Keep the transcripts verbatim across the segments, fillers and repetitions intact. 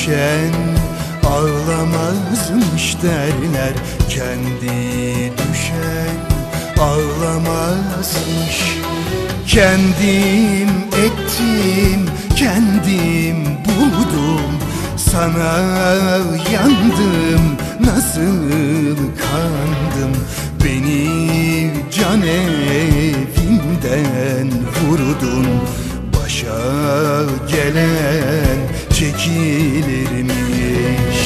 düşen ağlamazmış derler. Kendi düşen ağlamazmış. Kendim ettim, kendim buldum, sana yandım, nasıl kandım. Beni can evimden vurdun, başa gelen çekilirmiş.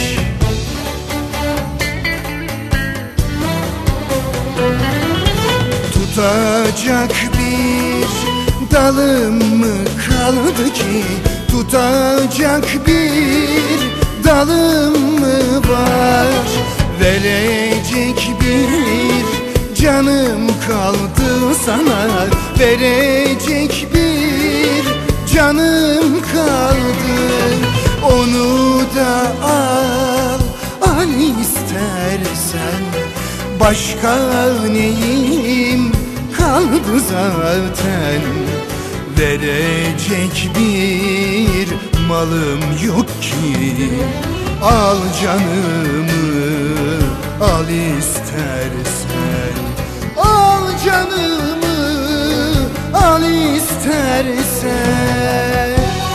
Tutacak bir dalım mı kaldı ki? Tutacak bir dalım mı var? Verecek bir canım kaldı sana, verecek bir canım kaldı. Onu da al, al istersen, başka neyim kaldı zaten? Verecek bir malım yok ki. Al canımı, al istersen, al canımı, al istersen.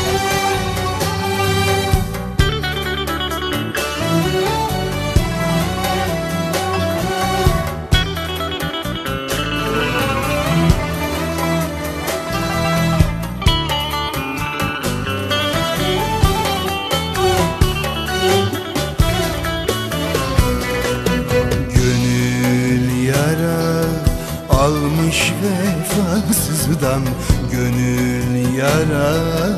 Almış vefasızdan gönül yara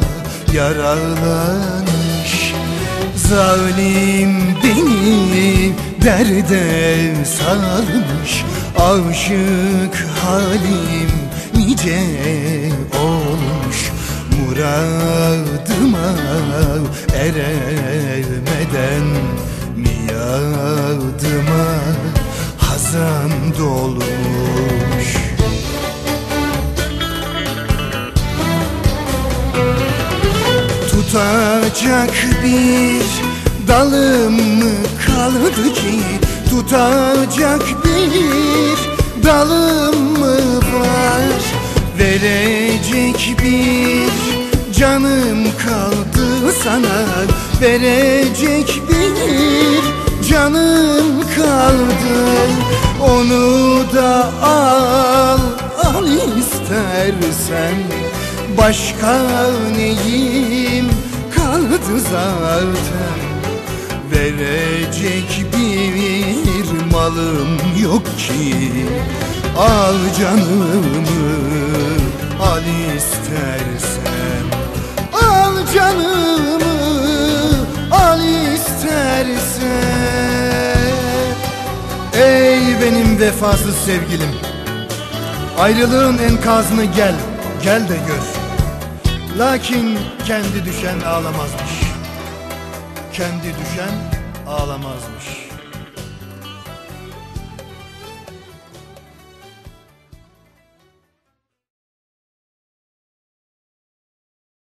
yaralanmış. Zalim beni derde salmış, aşık halim nice olmuş. Muradıma eremeden miyadıma hazan dolmuş. Tutacak bir dalım mı kaldı ki? Tutacak bir dalım mı var? Verecek bir canım kaldı sana, verecek bir canım kaldı. Onu da al, al istersen, başka neyim kaldı zaten? Verecek bir malım yok ki. Al canımı, al istersen, al canımı, al istersen. Ey benim vefasız sevgilim, ayrılığın enkazını gel, gel de gör. Lakin kendi düşen ağlamazmış, kendi düşen ağlamazmış.